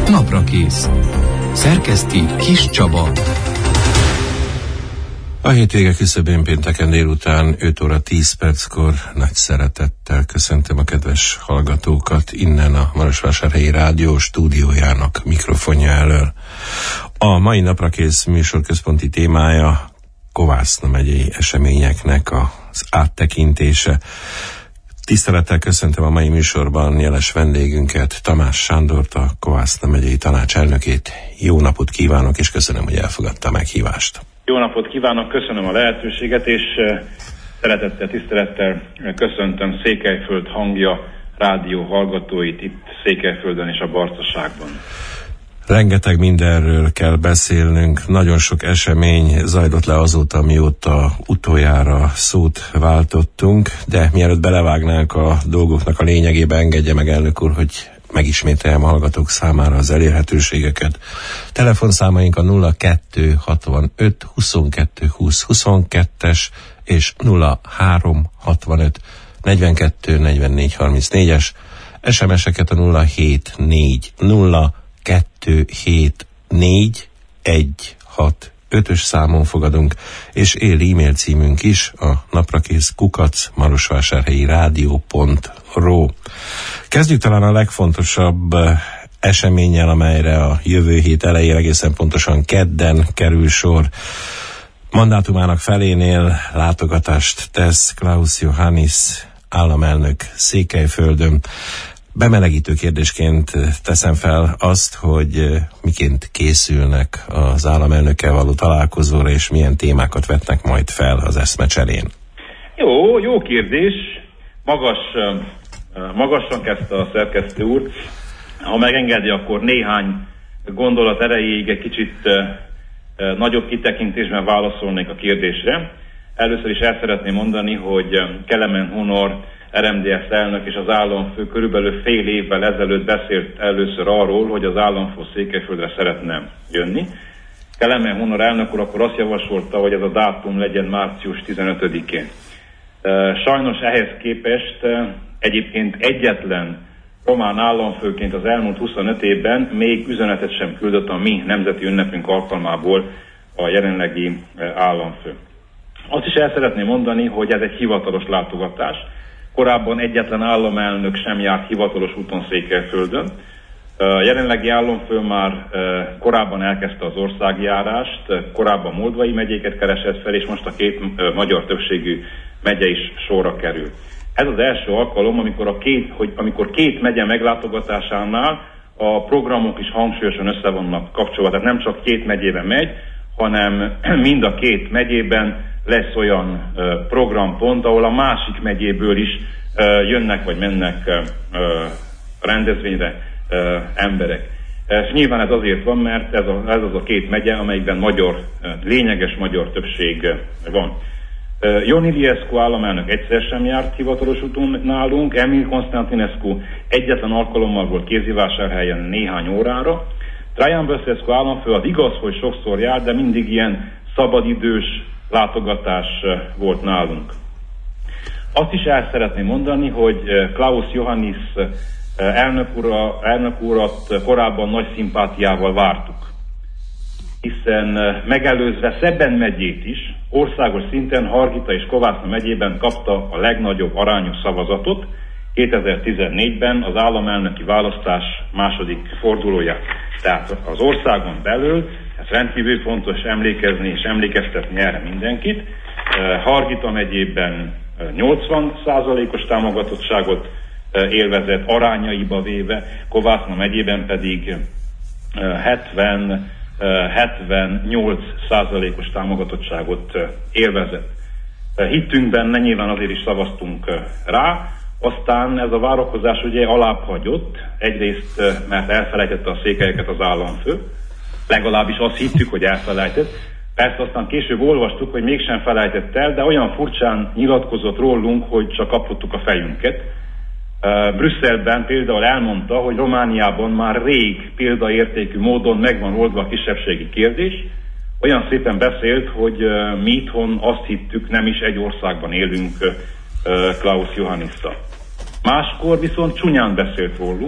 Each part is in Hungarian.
Naprakész. Szerkeszti Kis Csaba. A hétvége küszöbén pénteken délután 5 óra 10 perckor nagy szeretettel köszöntöm a kedves hallgatókat innen a Marosvásárhelyi Rádió stúdiójának mikrofonja elől. A mai Naprakész műsorközponti témája Kovászna megyei eseményeknek az áttekintése. Tisztelettel köszöntöm a mai műsorban jeles vendégünket, Tamás Sándort, a Kovászna megyei tanácselnökét. Jó napot kívánok, és köszönöm, hogy elfogadta a meghívást. Jó napot kívánok, köszönöm a lehetőséget, és szeretettel, tisztelettel köszöntöm Székelyföld hangja rádió hallgatóit itt Székelyföldön és a Barcaságban. Rengeteg mindenről kell beszélnünk, nagyon sok esemény zajlott le azóta, mióta utoljára szót váltottunk, de mielőtt belevágnánk a dolgoknak a lényegébe, engedje meg, elnök úr, hogy megismételjem a hallgatók számára az elérhetőségeket. Telefonszámaink a 0265 22 20 22-es és 0365 42 44 34-es, SMS-eket a 074 274 165-ös számon fogadunk, és él e-mail címünk is, a naprakész@marosvásárhelyi-rádió.ru. Kezdjük talán a legfontosabb eseménnyel, amelyre a jövő hét elején, egészen pontosan kedden kerül sor. Mandátumának felénél látogatást tesz Klaus Johannis államelnök Székelyföldön. Bemelegítő kérdésként teszem fel azt, hogy miként készülnek az államelnökkel való találkozóra, és milyen témákat vetnek majd fel az eszmecserén. Jó kérdés. Magasan kezdte a szerkesztő úr. Ha megengedi, akkor néhány gondolat erejéig egy kicsit nagyobb kitekintésben válaszolnék a kérdésre. Először is el szeretném mondani, hogy Kelemen Hunor RMDSZ elnök és az államfő körülbelül fél évvel ezelőtt beszélt először arról, hogy az államfő Székelyföldre szeretne jönni. Kelemen Hunor elnök úr akkor azt javasolta, hogy ez a dátum legyen március 15-én. Sajnos ehhez képest egyébként egyetlen román államfőként az elmúlt 25 évben még üzenetet sem küldött a mi nemzeti ünnepünk alkalmából a jelenlegi államfő. Azt is el szeretném mondani, hogy ez egy hivatalos látogatás. Korábban egyetlen államelnök sem járt hivatalos úton Székelyföldön. A jelenlegi államfő már korábban elkezdte az országjárást, korábban moldvai megyéket keresett fel, és most a két magyar többségű megye is sorra kerül. Ez az első alkalom, amikor két megye meglátogatásánál a programok is hangsúlyosan össze vannak kapcsolva. Tehát nem csak két megyében megy, hanem mind a két megyében lesz olyan programpont, ahol a másik megyéből is jönnek vagy mennek rendezvényre emberek. És nyilván ez azért van, mert ez az a két megye, amelyikben lényeges magyar többség van. Ion Iliescu államelnök egyszer sem járt hivatalos úton nálunk, Emil Constantinescu egyetlen alkalommal volt Kézivásárhelyen néhány órára. Traian Băsescu államfő az igaz, hogy sokszor járt, de mindig ilyen szabadidős látogatás volt nálunk. Azt is el szeretném mondani, hogy Klaus Johannis elnök urat korábban nagy szimpátiával vártuk, hiszen megelőzve Szeben megyét is, országos szinten Hargita és Kovászna megyében kapta a legnagyobb arányú szavazatot 2014-ben az államelnöki választás második fordulóját. Tehát az országon belül, ez rendkívül fontos emlékezni és emlékeztetni erre mindenkit. Hargita megyében 80%-os támogatottságot élvezett, arányaiba véve, Kovászna megyében pedig 78%-os támogatottságot élvezett. Hittünk benne, nyilván azért is szavaztunk rá, aztán ez a várakozás ugye alább hagyott, egyrészt mert elfelejtette a székelyeket az államfő, legalábbis azt hittük, hogy elfelejtett. Persze aztán később olvastuk, hogy mégsem felejtett el, de olyan furcsán nyilatkozott rólunk, hogy csak kapottuk a fejünket. Brüsszelben például elmondta, hogy Romániában már rég példaértékű módon megvan oldva a kisebbségi kérdés. Olyan szépen beszélt, hogy mi itthon azt hittük, nem is egy országban élünk Klaus Johannissal. Máskor viszont csúnyán beszélt rólunk,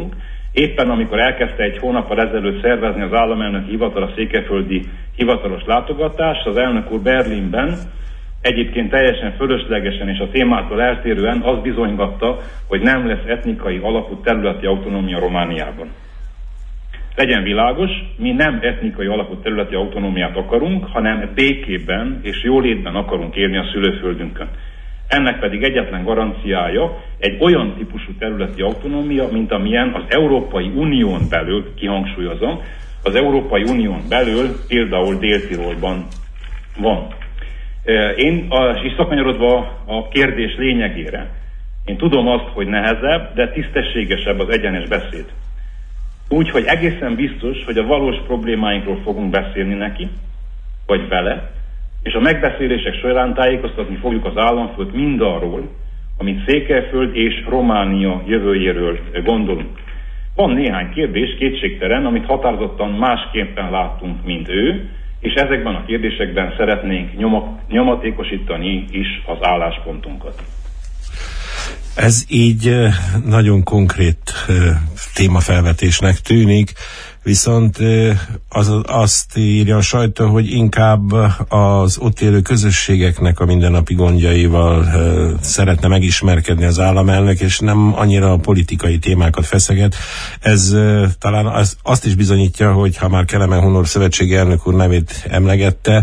Éppen amikor elkezdte egy hónappal ezelőtt szervezni az államelnöki hivatal a székelyföldi hivatalos látogatást, az elnök úr Berlinben egyébként teljesen fölöslegesen és a témától eltérően azt bizonygatta, hogy nem lesz etnikai alapú területi autonómia Romániában. Legyen világos, mi nem etnikai alapú területi autonómiát akarunk, hanem békében és jólétben akarunk élni a szülőföldünkön. Ennek pedig egyetlen garanciája egy olyan típusú területi autonómia, mint amilyen az Európai Unión belül, kihangsúlyozom, az Európai Unión belül például Dél-Tirolban van. És szakmanyarodva a kérdés lényegére, én tudom azt, hogy nehezebb, de tisztességesebb az egyenes beszéd. Úgyhogy egészen biztos, hogy a valós problémáinkról fogunk beszélni neki, vagy vele, és a megbeszélések során tájékoztatni fogjuk az államfőt mindarról, amit Székelyföld és Románia jövőjéről gondolunk. Van néhány kérdés, kétségtelen, amit határozottan másképpen láttunk, mint ő, és ezekben a kérdésekben szeretnénk nyomatékosítani is az álláspontunkat. Ez így nagyon témafelvetésnek tűnik, viszont azt írja a sajtó, hogy inkább az ott élő közösségeknek a mindennapi gondjaival szeretne megismerkedni az államelnök, és nem annyira a politikai témákat feszeget. Ez talán azt is bizonyítja, hogy ha már Kelemen Hunor szövetségi elnök úr nevét emlegette,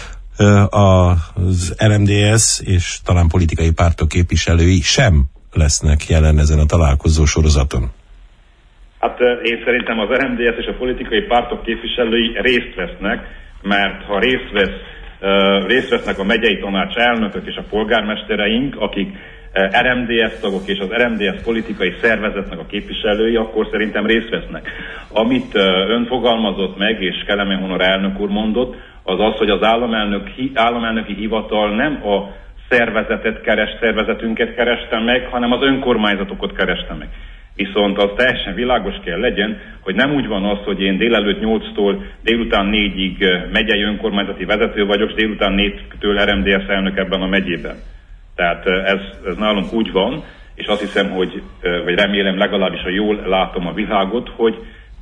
az RMDSZ és talán politikai pártok képviselői sem lesznek jelen ezen a találkozó sorozaton. Hát én szerintem az RMDSZ és a politikai pártok képviselői részt vesznek, mert ha részt vesznek a megyei tanács elnökök és a polgármestereink, akik RMDSZ tagok és az RMDSZ politikai szervezetnek a képviselői, akkor szerintem részt vesznek. Amit ön fogalmazott meg, és Kelemen Hunor elnök úr mondott, az az, hogy az államelnöki hivatal nem a szervezetünket kereste meg, hanem az önkormányzatokat kereste meg. Viszont az teljesen világos kell legyen, hogy nem úgy van az, hogy én délelőtt 8-tól délután 4-ig megyei önkormányzati vezető vagyok, és délután 4-től RMDSZ elnök ebben a megyében. Tehát ez nálunk úgy van, és azt hiszem, hogy, vagy remélem legalábbis, ha jól látom a világot, hogy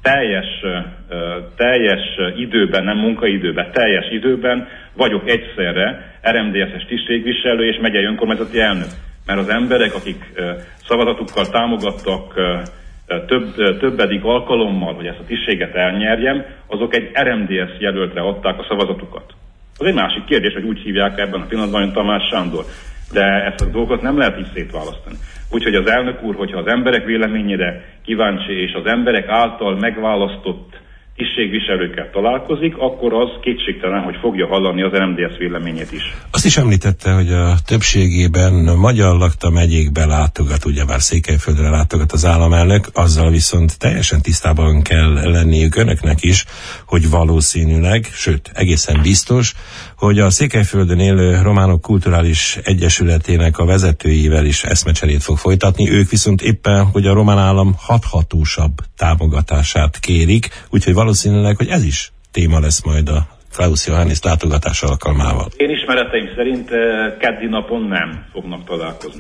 teljes időben, nem munkaidőben, teljes időben vagyok egyszerre RMDSZ-es tisztségviselő és megyei önkormányzati elnök. Mert az emberek, akik szavazatukkal támogattak többedik alkalommal, hogy ezt a tisztséget elnyerjem, azok egy RMDSZ jelöltre adták a szavazatukat. Az egy másik kérdés, hogy úgy hívják ebben a pillanatban, hogy Tamás Sándor. De ezt a dolgot nem lehet így szétválasztani. Úgyhogy az elnök úr, hogyha az emberek véleményére kíváncsi, és az emberek által megválasztott tisztségviselőkkel találkozik, akkor az kétségtelen, hogy fogja hallani az RMDSZ véleményét is. Azt is említette, hogy a többségében magyar lakta megyékbe látogat, ugyebár Székelyföldre látogat az államelnök, azzal viszont teljesen tisztában kell lenniük önöknek is, hogy valószínűleg, sőt egészen biztos, hogy a Székelyföldön élő Románok Kulturális Egyesületének a vezetőivel is eszmecserét fog folytatni, ők viszont éppen, hogy a román állam hathatósabb támogatását kérik, úgyhogy valószínűleg, hogy ez is téma lesz majd a Klaus Johannis látogatás alkalmával. Én ismereteim szerint keddi napon nem fognak találkozni.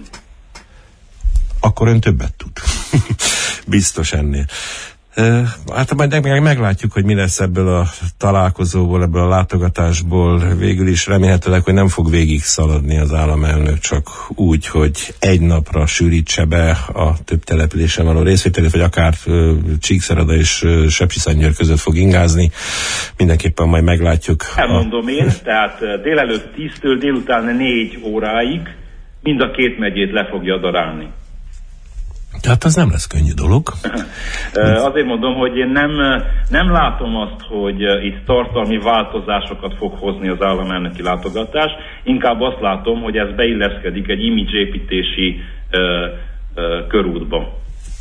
Akkor ön többet tud. Biztos ennél. Hát majd meglátjuk, hogy mi lesz ebből a találkozóból, ebből a látogatásból. Végül is remélhetőleg, hogy nem fog végig szaladni az államelnök csak úgy, hogy egy napra sűrítse be a több településen való részvételét, vagy akár Csíkszereda és Sepsiszentgyőr között fog ingázni. Mindenképpen majd meglátjuk. Elmondom én, tehát délelőtt 10-től délután 4 óráig mind a két megyét le fogja darálni. Tehát az nem lesz könnyű dolog. Azért mondom, hogy én nem látom azt, hogy itt tartalmi változásokat fog hozni az államelnöki látogatás. Inkább azt látom, hogy ez beilleszkedik egy imidzsépítési körútba.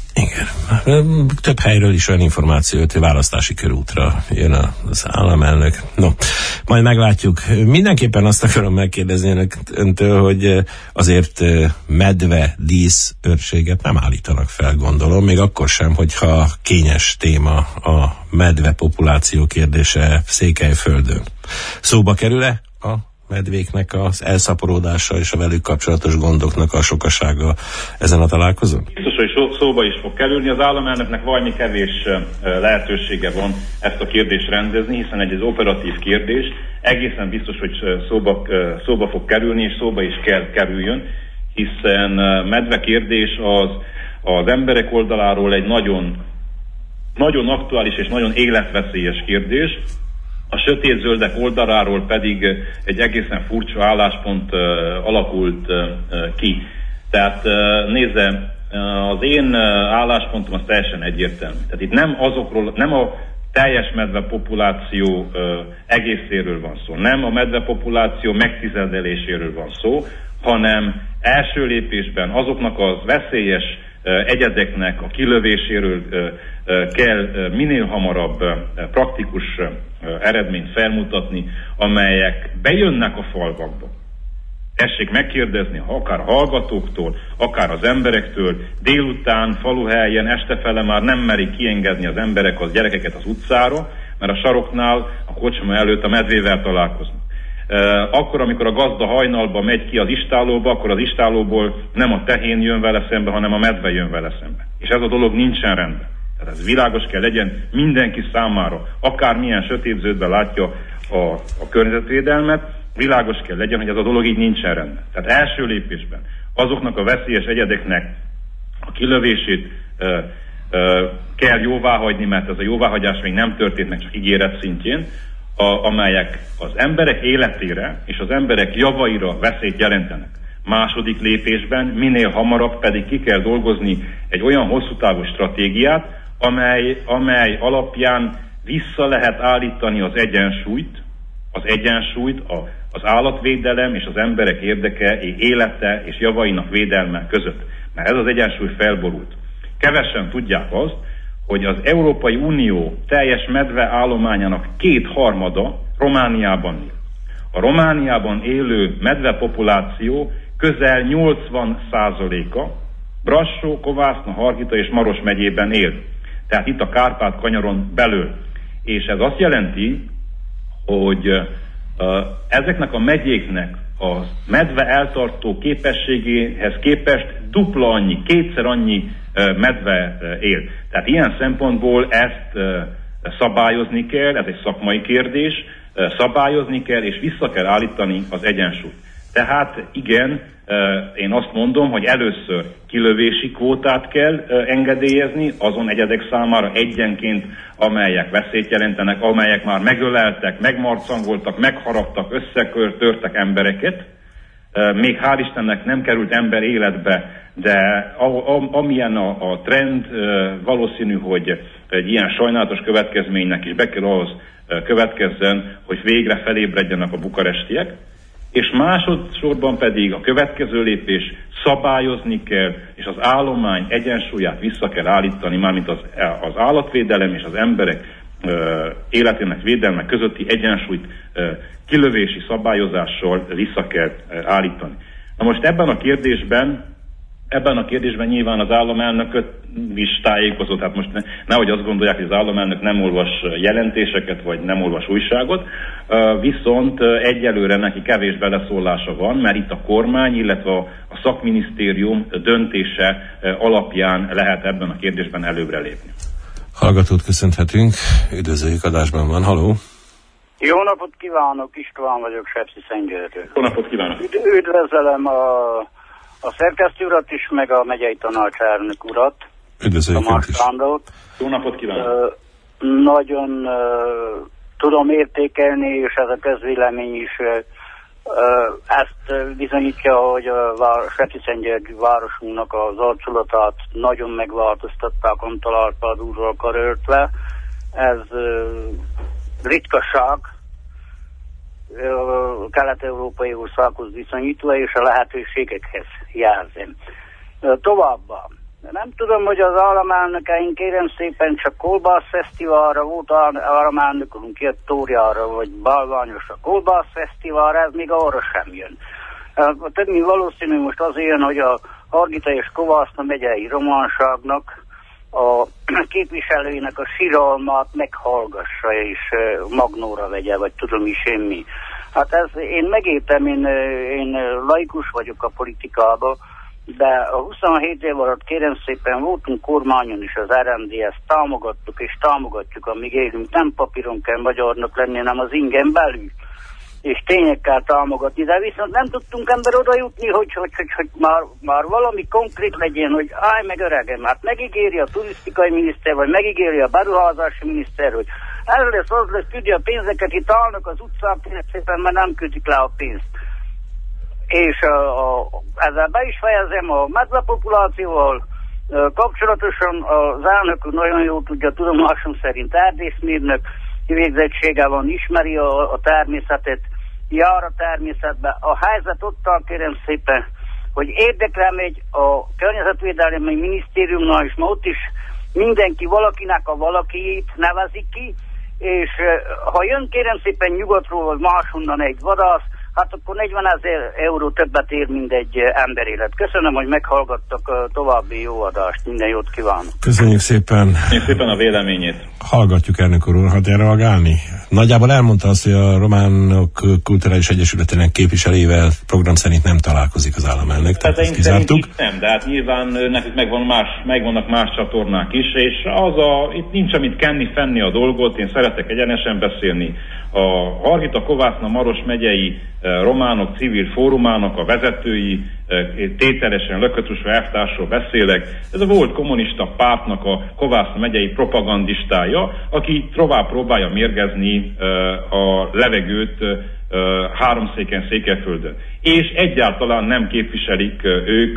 Igen. Több helyről is olyan információ, hogy választási körútra jön az államelnök. No, majd meglátjuk. Mindenképpen azt akarom megkérdezni öntől, hogy azért medve, dísz őrséget nem állítanak fel, gondolom, még akkor sem, hogyha kényes téma a medve populáció kérdése Székelyföldön. Szóba kerül-e a medvéknek az elszaporódása és a velük kapcsolatos gondoknak a sokasága ezen a találkozón? Biztos, hogy szóba is fog kerülni. Az államelnöknek valami kevés lehetősége van ezt a kérdést rendezni, hiszen egy operatív kérdés. Egészen biztos, hogy szóba fog kerülni, és szóba is kell kerüljön, hiszen medve kérdés az emberek oldaláról egy nagyon, nagyon aktuális és nagyon életveszélyes kérdés. A sötétzöldek oldaláról pedig egy egészen furcsa álláspont alakult ki. Tehát nézze, az én álláspontom az teljesen egyértelmű. Tehát itt nem a teljes medvepopuláció egészéről van szó, nem a medvepopuláció megtizedeléséről van szó, hanem első lépésben azoknak az veszélyes egyedeknek a kilövéséről kell minél hamarabb praktikus eredményt felmutatni, amelyek bejönnek a falvakba. Tessék megkérdezni akár a hallgatóktól, akár az emberektől, délután, faluhelyen, estefele már nem merik kiengedni az emberek az gyerekeket az utcára, mert a saroknál, a kocsma előtt a medvével találkoznak. Akkor, amikor a gazda hajnalba megy ki az istálóba, akkor az istálóból nem a tehén jön vele szembe, hanem a medve jön vele szembe. És ez a dolog nincsen rendben. Tehát ez világos kell legyen mindenki számára, akármilyen sötétzöldben látja a környezetvédelmet, világos kell legyen, hogy ez a dolog így nincsen rendben. Tehát első lépésben azoknak a veszélyes egyedeknek a kilövését kell jóváhagyni, mert ez a jóváhagyás még nem történt meg, csak ígéret szintjén, amelyek az emberek életére és az emberek javaira veszélyt jelentenek. Második lépésben minél hamarabb pedig ki kell dolgozni egy olyan hosszú távú stratégiát, amely alapján vissza lehet állítani az egyensúlyt az állatvédelem és az emberek érdeke, élete és javainak védelme között. Mert ez az egyensúly felborult. Kevesen tudják azt, hogy az Európai Unió teljes medve állományának 2/3 Romániában él. A Romániában élő medvepopuláció közel 80%-a Brassó, Kovászna, Hargita és Maros megyében él. Tehát itt a Kárpát-kanyaron belül. És ez azt jelenti, hogy ezeknek a megyéknek a medve eltartó képességéhez képest dupla annyi, kétszer annyi medve él. Tehát ilyen szempontból ezt szabályozni kell, ez egy szakmai kérdés, szabályozni kell és vissza kell állítani az egyensúlyt. Tehát igen, én azt mondom, hogy először kilövési kvótát kell engedélyezni azon egyedek számára egyenként, amelyek veszélyt jelentenek, amelyek már megöleltek, megmarcangoltak, megharaptak, összetörtek embereket. Még hál' Istennek nem került ember életbe, de amilyen a trend, valószínű, hogy egy ilyen sajnálatos következménynek is be kell ahhoz következzen, hogy végre felébredjenek a bukarestiek. És másodszorban pedig a következő lépés, szabályozni kell, és az állomány egyensúlyát vissza kell állítani, mármint az állatvédelem és az emberek életének védelme közötti egyensúlyt kilövési szabályozással vissza kell állítani. Na most ebben a kérdésben nyilván az államelnököt is tájékozott, hát most nehogy azt gondolják, hogy az államelnök nem olvas jelentéseket, vagy nem olvas újságot, viszont egyelőre neki kevés beleszólása van, mert itt a kormány, illetve a szakminisztérium döntése alapján lehet ebben a kérdésben előbbre lépni. Hallgatót köszönhetünk, üdvözöljük, adásban van, haló! Jó napot kívánok, István vagyok, Sepsiszentgyörgyről. Jó napot kívánok! Üdvözlöm a szerkesztő urat is, meg a megyei tanácselnök urat. Üdvözöljük Tamás Sándort. Jó napot kívánok! Nagyon tudom értékelni, és ez a közvélemény is ezt bizonyítja, hogy a Sepsiszentgyörgyi városunknak az arculatát nagyon megváltoztatták Antal Árpád úrral karöltve. Ez ritkaság kelet-európai országhoz viszonyítva, és a lehetőségekhez jelzem. Továbbá, nem tudom, hogy az államelnökeink kérem szépen csak Kolbász Fesztiválra volt államelnökünk, jött Tóriára, vagy Bálványos a Kolbász Fesztiválra, ez még arra sem jön. Több mint valószínű most azért jön, hogy a Hargita és Kovászna megyei románságnak a képviselőinek a síralmát meghallgassa és magnóra vegye, vagy tudom is én mi. Hát én megértem, én laikus vagyok a politikában, de a 27 év alatt kérem szépen voltunk kormányon is, az RMDS-t támogattuk és támogatjuk, amíg élünk. Nem papíron kell magyarnak lenni, hanem az ingen belül. És tényekkel támogatni, de viszont nem tudtunk ember oda jutni, hogy már valami konkrét legyen, hogy állj meg öregem, hát megígéri a turisztikai miniszter, vagy megígéri a beruházási miniszter, hogy ez lesz, az lesz, tudja, a pénzeket itt állnak az utcán, szépen, mert nem küldik le a pénzt. És ezzel be is fejezem, a medvepopulációval kapcsolatosan az elnök nagyon jól tudja, tudomásom szerint erdészmérnök végzettsége van, ismeri a természetet, jár a természetbe. A helyzet ott kérem szépen, hogy érdekre megy a Környezetvédelmi Minisztériumnál, és ma ott is mindenki valakinek a valakiét nevezik ki, és ha jön kérem szépen nyugatról, vagy máshonnan egy vadász, hát akkor 40 000 euró többet ér, mint egy emberélet. Köszönöm, hogy meghallgattak, további jó adást, minden jót kívánok. Köszönjük szépen. Köszönjük szépen a véleményét. Hallgatjuk, elnök úr, hadd reagálni. Nagyjából elmondta azt, hogy a Románok Kulturális Egyesületének képviselőivel program szerint nem találkozik az államelnök. Tehát ezt kizártuk. Nem, de hát nyilván nekik megvannak más csatornák is, és itt nincs amit kenni-fenni a dolgot, én szeretek egyenesen beszélni. A Hargita-Kovászna-Maros megyei románok civil fórumának a vezetői, tételesen Lökötusva elvtársról beszélek, ez a volt kommunista pártnak a Kovászna megyei propagandistája, aki tovább próbálja mérgezni a levegőt Háromszéken, Székelyföldön. És egyáltalán nem képviselik ők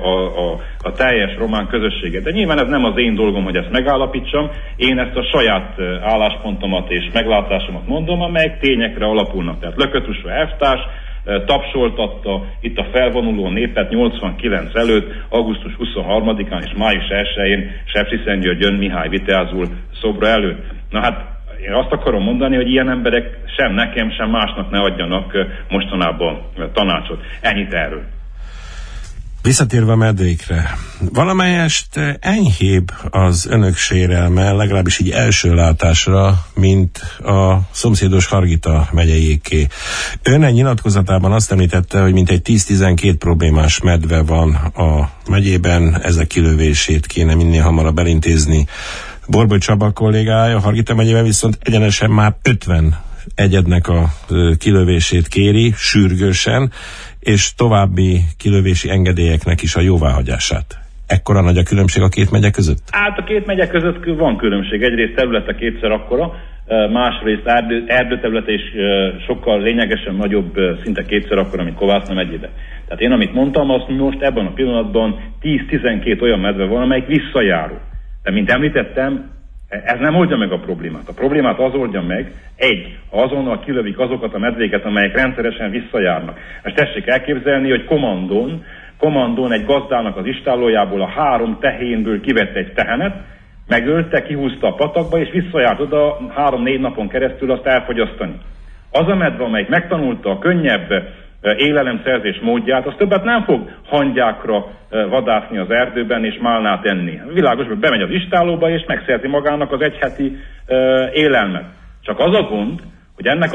a teljes román közösséget. De nyilván ez nem az én dolgom, hogy ezt megállapítsam. Én ezt a saját álláspontomat és meglátásomat mondom, amelyek tényekre alapulnak. Tehát Lökötusva elvtárs tapsoltatta itt a felvonuló népet 89 előtt, augusztus 23-án és május 1-én Sepsiszentgyörgyön Mihály Vitézúr szobra előtt. Na hát én azt akarom mondani, hogy ilyen emberek sem nekem, sem másnak ne adjanak mostanában tanácsot. Ennyit erről. Visszatérve a medvékre, valamelyest enyhébb az önök sérelme, legalábbis így első látásra, mint a szomszédos Hargita megyeiéké. Ön egy nyilatkozatában azt említette, hogy mintegy 10-12 problémás medve van a megyében, ezek kilövését kéne minél hamarabb elintézni. Borbély Csaba kollégája Hargita megyében viszont egyenesen már 50 egyednek a kilövését kéri, sürgősen, és további kilövési engedélyeknek is a jóváhagyását. Ekkora nagy a különbség a két megye között? Hát a két megye között van különbség. Egyrészt területe kétszer akkora, másrészt erdőterülete is sokkal lényegesen nagyobb, szinte kétszer akkora, mint Kovászna megyében. Tehát én, amit mondtam, azt most ebben a pillanatban 10-12 olyan medve van, amelyik visszajáró. De mint említettem, ez nem oldja meg a problémát. A problémát az oldja meg, ha azonnal kilövik azokat a medvéket, amelyek rendszeresen visszajárnak. Most tessék elképzelni, hogy kommandón egy gazdának az istállójából a 3 tehénből kivett egy tehenet, megölte, kihúzta a patakba, és visszajárt oda 3-4 napon keresztül azt elfogyasztani. Az a medve, amelyik megtanulta a könnyebb élelemszerzés módját, az többet nem fog hangyákra vadászni az erdőben és málnát enni. Világos, hogy bemegy az istállóba és megszerzi magának az egyheti élelmet. Csak az a gond, hogy ennek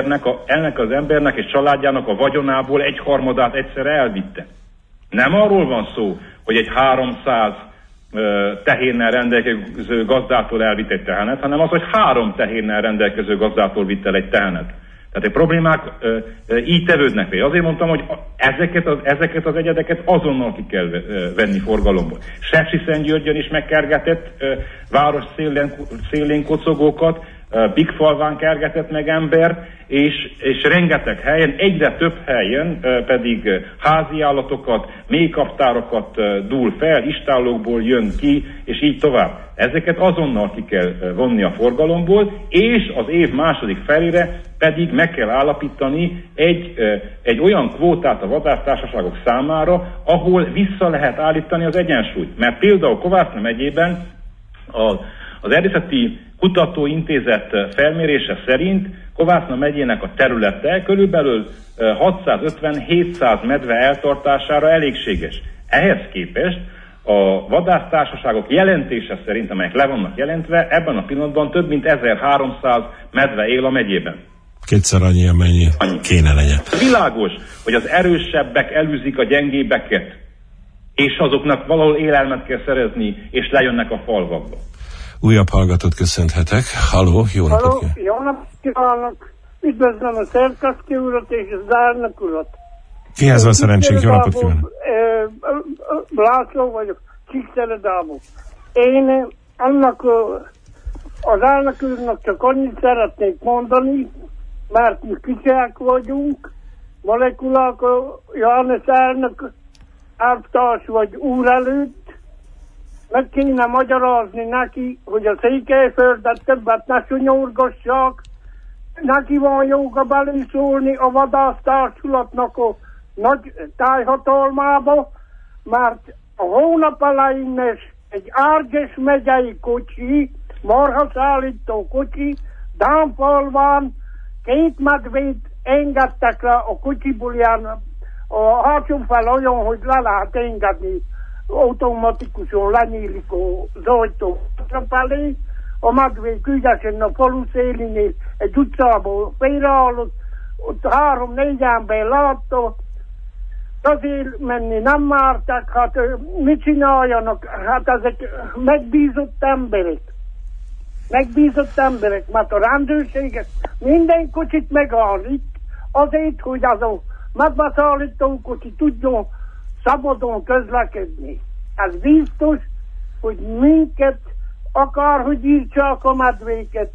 az embernek és családjának a vagyonából 1/3 egyszerre elvitte. Nem arról van szó, hogy egy 300 tehénnel rendelkező gazdától elvitt egy tehenet, hanem az, hogy 3 tehénnel rendelkező gazdától vitt el egy tehenet. Tehát a problémák így tevődnek fel. Azért mondtam, hogy ezeket az egyedeket azonnal ki kell venni forgalomból. Sepsiszentgyörgyön is megkergetett város szélén kocogókat, Bigfalván kergetett meg ember, és rengeteg helyen, egyre több helyen pedig háziállatokat, mélykaptárokat dúl fel, istállókból jön ki, és így tovább. Ezeket azonnal ki kell vonni a forgalomból, és az év második felére pedig meg kell állapítani egy olyan kvótát a vadásztársaságok számára, ahol vissza lehet állítani az egyensúlyt. Mert például Kovászna megyében az Erdészeti Kutatóintézet felmérése szerint Kovászna megyének a területe körülbelül 650-700 medve eltartására elégséges. Ehhez képest a vadásztársaságok jelentése szerint, amelyek le vannak jelentve, ebben a pillanatban több mint 1300 medve él a megyében. Kétszer annyi, amennyi kéne legyen. Világos, hogy az erősebbek elűzik a gyengébbeket, és azoknak valahol élelmet kell szerezni, és lejönnek a falvakba. Újabb hallgatót köszönhetek. Halló, jó napot kívánok! Jó napot kívánok! Üdvözlöm a szerkesztő urat és az elnök urat. Kihez van szerencsénk? Jó napot kívánok! László vagyok, Csíkszeredából. Én annak az elnök úrnak csak annyit szeretnék mondani, mert mi kicsák vagyunk, molekulák, János elnök elvtárs vagy úr előtt, meg kéne magyarázni neki, hogy a Székelyföldet többet ne sunyorgassák, neki van joga beleszólni a vadásztársulatnak a nagy tájhatalmába, mert a hónap elején egy Árgyes megyei kocsi, marhaszállító kocsi, Dámfalván 2 medvét engedtek le a kocsiból, ilyen a hátsó fel olyan, hogy le lehet engedni, automatikusan lenyílik az ajtó felé, a medvék ügyesen a falu szélinél egy utcából félreállott, ott 3-4 ember látta, azért menni nem mártak, hát mit csináljanak, hát ezek megbízott emberek, mert a rendőrségek minden kocsit megállít, azért, hogy az a medveszállító kocsi tudjon szabadon közlekedni. Ez biztos, hogy minket akárhogy írtsák a medvéket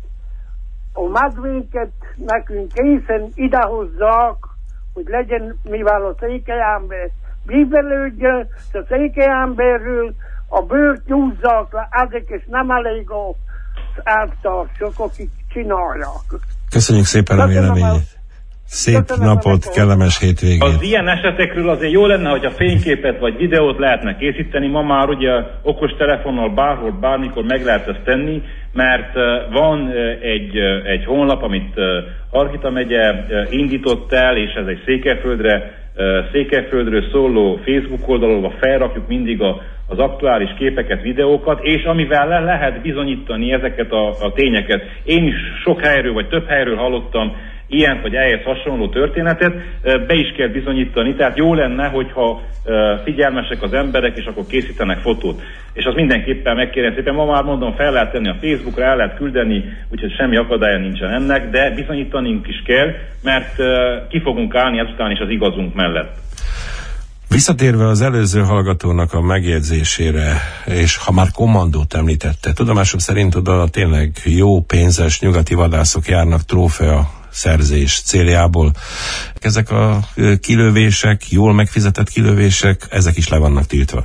nekünk készen idehozzák, hogy legyen, mivel a székelyember bíbelődjön, a székelyemberről a bőrt nyúzzák le, ezek is nem elég az elvtársok, akik csinálják. Köszönjük szépen a véleményét. Szép napot, kellemes hétvégét. Az ilyen esetekről azért jó lenne, hogy a fényképet vagy videót lehetne készíteni. Ma már ugye okostelefonnal bárhol, bármikor meg lehet ezt tenni, mert van egy honlap, amit Hargita megye indított el, és ez egy Székelyföldről szóló Facebook oldalon felrakjuk mindig az aktuális képeket, videókat, és amivel lehet bizonyítani ezeket a tényeket. Én is sok helyről, vagy több helyről hallottam ilyen vagy ehhez hasonló történetet, be is kell bizonyítani, tehát jó lenne, hogyha figyelmesek az emberek, és akkor készítenek fotót. És az mindenképpen megkérem szépen, ma már mondom, fel lehet tenni a Facebookra, el lehet küldeni, úgyhogy semmi akadálya nincsen ennek, de bizonyítanunk is kell, mert ki fogunk állni ezután is az igazunk mellett. Visszatérve az előző hallgatónak a megjegyzésére, és ha már kommandót említette, tudomásom szerint oda tényleg jó pénzes nyugati vadászok járnak trófea szerzés céljából. Ezek a kilövések, jól megfizetett kilövések, ezek is le vannak tiltva.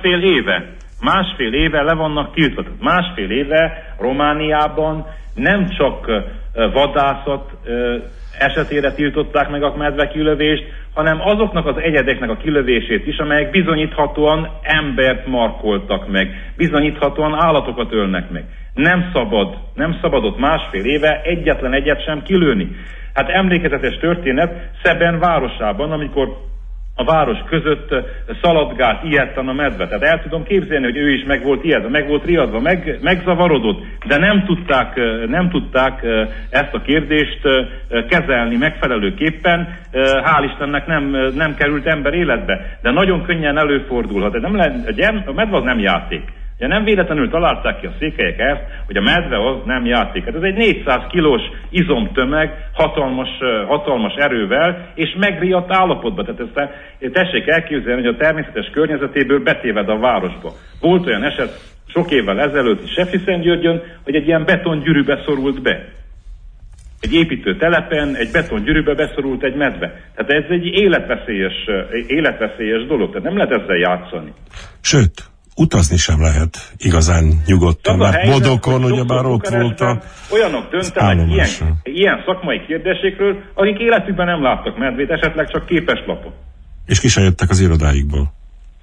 Másfél éve le vannak tiltva. Másfél éve Romániában nem csak vadászat esetére tiltották meg a medvekilövést, hanem azoknak az egyedeknek a kilövését is, amelyek bizonyíthatóan embert markoltak meg, bizonyíthatóan állatokat ölnek meg. Nem szabad ott másfél éve egyetlen egyet sem kilőni. Hát emlékezetes történet Szeben városában, amikor a város között szaladgált ijedten a medve. Tehát el tudom képzelni, hogy ő is meg volt ijedve, meg volt riadva, megzavarodott, de nem tudták ezt a kérdést kezelni megfelelőképpen. Hál' Istennek nem került ember életbe, de nagyon könnyen előfordulhat. A medve az nem játék. Ja, nem véletlenül találták ki a székelyek ezt, hogy a medve az nem játék. Hát ez egy 400 kilós izomtömeg, hatalmas erővel, és megriadt állapotban. Tehát ezt tessék elképzelni, hogy a természetes környezetéből betéved a városba. Volt olyan eset sok évvel ezelőtt is Seftiszentgyörgyön, hogy egy ilyen betongyűrűbe szorult be. Egy építőtelepen egy betongyűrűbe beszorult egy medve. Tehát ez egy életveszélyes dolog, tehát nem lehet ezzel játszani. Sőt, utazni sem lehet igazán nyugodtan, mert Bodokon ugyebár ott volt olyanok döntenek ilyen szakmai kérdésekről, akik életükben nem láttak medvét, esetleg csak képeslapon. És ki se jöttek az irodáikból.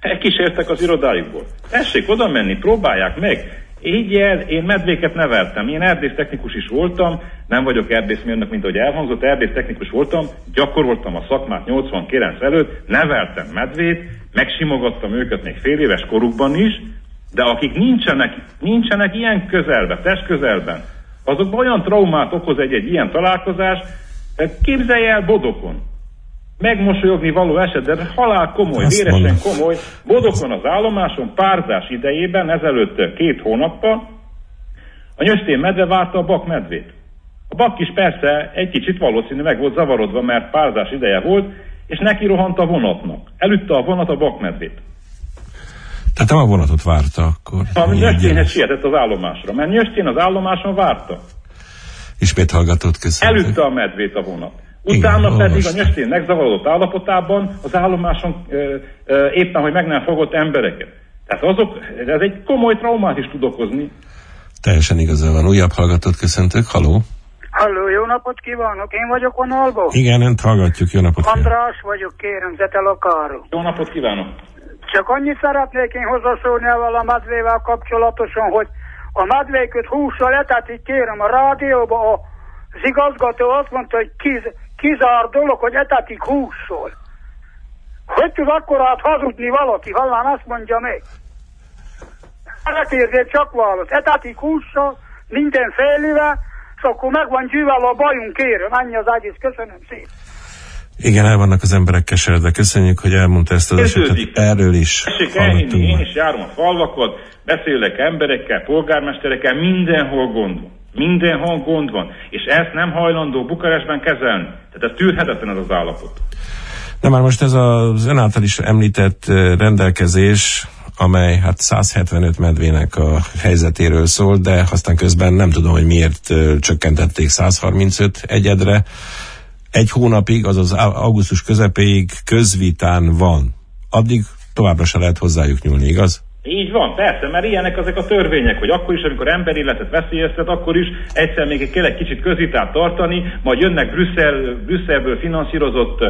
Tessék oda menni, próbálják meg. Így én medvéket neveltem. Én erdésztechnikus is voltam, nem vagyok erdészmérnök, mint ahogy elhangzott, erdésztechnikus voltam, gyakoroltam a szakmát 89 előtt, neveltem medvét, megsimogattam őket még fél éves korukban is, de akik nincsenek ilyen közelben, testközelben, azokban olyan traumát okoz egy ilyen találkozás, Képzelje el Bodokon. Megmosolyogni való eset, de halál komoly, véresen komoly. Bodokon az állomáson párzás idejében, ezelőtt 2 hónappal, a nyöstén medve várta a bakmedvét. A bak is persze egy kicsit valószínű meg volt zavarodva, mert párzás ideje volt, és neki rohant a vonatnak. Elütte a vonat a bakmedvét. Tehát nem a vonatot várta akkor. A nyösténhez sietett az állomásra, mert nyöstén az állomáson várta. Ismét hallgatót köszönöm. Elütte a medvét a vonat. Utána pedig a nyöstén megzavarodott állapotában az állomáson éppen, hogy meg nem fogott embereket. Tehát ez egy komoly traumát is tud okozni. Teljesen igaza van. Újabb hallgatót köszöntök. Halló? Halló, jó napot kívánok. Én vagyok vonalból. Igen, önt hallgatjuk. Jó napot kívánok. András vagyok, kérem, Zetelakáról. Jó napot kívánok. Csak annyit szeretnék én hozzászólni ezzel a medvével kapcsolatosan, hogy a medvéköt hússal etetik, kérem, a rádióban az igazgató azt mondta, hogy kizár dolog, hogy etetik hússal. Hogy tud akkorát hazudni valaki? Hallám, azt mondja még. Elkérdezett csak választ. Etetik hússal, mindenfélivel, és akkor meg van gyűvel a bajunk, kérem. Annyi az egész. Köszönöm szépen. Igen, el vannak az emberek keseredve. Köszönjük, hogy elmondta ezt az esetet. Erről is hallottunk. Én is járom a falvakot, beszélek emberekkel, polgármesterekkel, mindenhol gond van. Mindenhol gond van. És ezt nem hajlandó Bukarestben kezelni. Tehát ez tűrhetetlen az állapot. De már most ez az ön által is említett rendelkezés, amely hát 175 medvének a helyzetéről szól, de aztán közben nem tudom, hogy miért csökkentették 135 egyedre. 1 hónapig, azaz augusztus közepéig közvitán van. Addig továbbra se lehet hozzájuk nyúlni, igaz? Így van, persze, mert ilyenek ezek a törvények, hogy akkor is, amikor emberéletet veszélyeztet, akkor is egyszer még kell egy kicsit közvitát tartani, majd jönnek Brüsszelből finanszírozott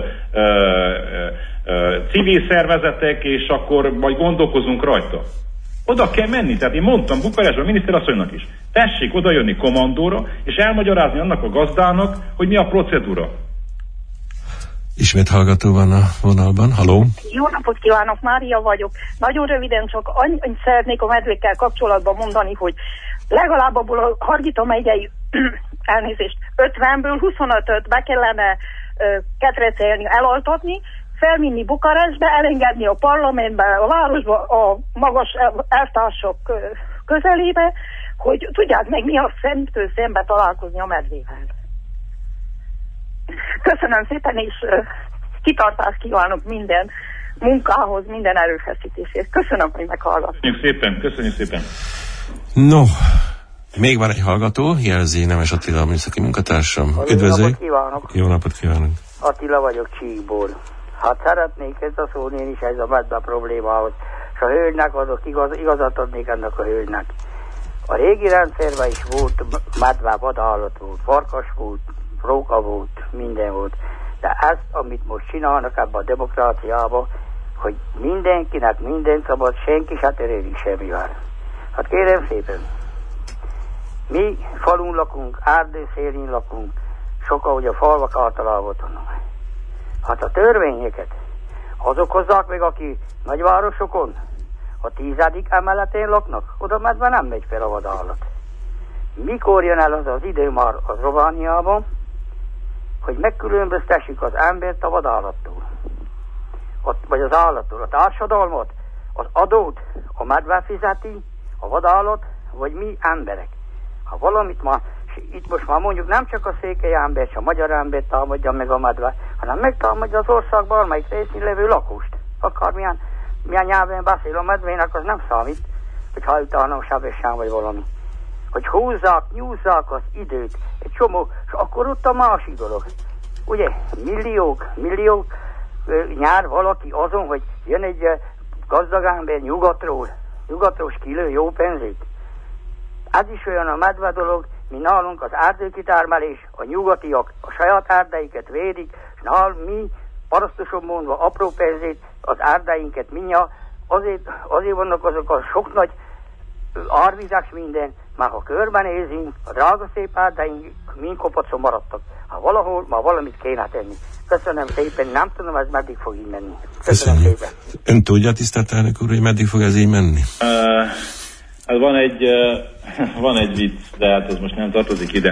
civil szervezetek, és akkor majd gondolkozunk rajta. Oda kell menni, tehát én mondtam Bukarestben a miniszterasszonynak is, tessék oda jönni kommandóra, és elmagyarázni annak a gazdának, hogy mi a procedúra. Ismét hallgató van a vonalban. Halló? Jó napot kívánok, Mária vagyok. Nagyon röviden csak annyit szeretnék a medvékkel kapcsolatban mondani, hogy legalább abból a Hargita megyei elnézést 50-ből 25-öt be kellene ketrecelni, elaltatni, felvinni Bukarestbe, elengedni a parlamentbe, a városba, a magas elvtársak közelébe, hogy tudják meg mi a szemtől szembe találkozni a medvével. Köszönöm szépen, és kitartást kívánok minden munkához, minden erőfeszítésért. Köszönöm, hogy meghallgattak. Köszönjük szépen. No, még van egy hallgató, jelzi Nemes Attila, a műszaki munkatársam. Üdvözlők. Jó napot kívánok. Attila vagyok Csíkból. Hát szeretnék ezt a szólni én is ez a medve problémához. És a hölgynek adok igazat adnék ennek a hölgynek. A régi rendszerben is volt medve, vadállat volt, farkas volt, róka volt, minden volt. De ezt, amit most csinálnak ebben a demokráciában, hogy mindenkinek minden szabad, senki se törődik semmivel. Hát kérem szépen, mi falun lakunk, erdőszélén lakunk, sokan ugye a falvak általában tanulnak. Hát a törvényeket azok hozzák meg, aki nagyvárosokon, a 10. emeletén laknak, oda medve nem megy fel a vadállat. Mikor jön el az az idő már az Romániában, hogy megkülönböztessük az embert a vadállattól, vagy az állattól, a társadalmat, az adót, a medve fizeti, a vadállat, vagy mi emberek. Ha valamit már, itt most már mondjuk nem csak a székely ember, és a magyar ember támadja meg a medve, hanem megtámadja az ország bármelyik részén levő lakost. Akármilyen nyelven beszél a medvének, az nem számít, hogy ha utána sebesen vagy valami. Hogy húzzák, nyúzzák az időt, egy csomó, és akkor ott a másik dolog. Ugye, milliók nyár valaki azon, hogy jön egy gazdag ember nyugatról kilő jó pénzét. Ez is olyan a medve dolog, mi nálunk az erdőkitermelés, a nyugatiak a saját erdeiket védik, és mi parasztosan mondva apró pénzét, az erdeinket mindjárt, azért vannak azok a sok nagy árvizes minden, már ha körbenézünk, a drága szép árdeink mind kopacon maradtak. Ha valahol, már valamit kéne tenni. Köszönöm szépen, nem tudom, ez meddig fog így menni. Köszönöm szépen. Ön tudja, tisztelt elnök úr, hogy meddig fog ez így menni? Hát van egy vicc, de hát ez most nem tartozik ide.